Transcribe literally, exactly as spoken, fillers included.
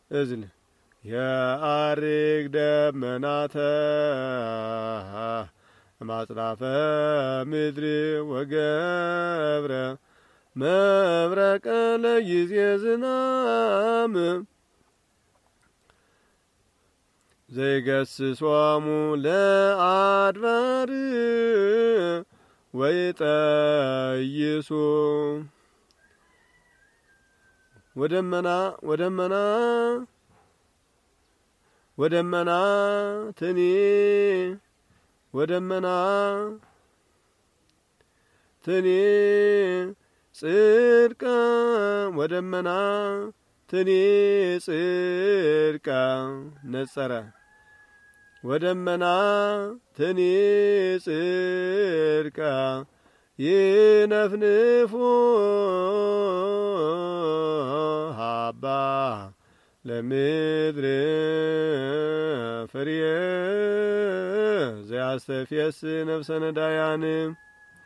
እዝል የአርግ ደመናተ ማጽናፈ ምድር ወገብረ መብረቀ ለጊዜ ዝናም ዘይገስሶሙ ለአድባር ወይጠይሱ ወደመና ወደመና ወደመና ትኒ ወደመና ትኒ ጽድቃ ወደመና ትኒ ጽድቃ ነጸረ ወደመና ትኒ ጽድቃ ይነፍንፉ ሀባ ለምድር ፍሬ ዘያስተፍየስ ነፍሰ ነዳያን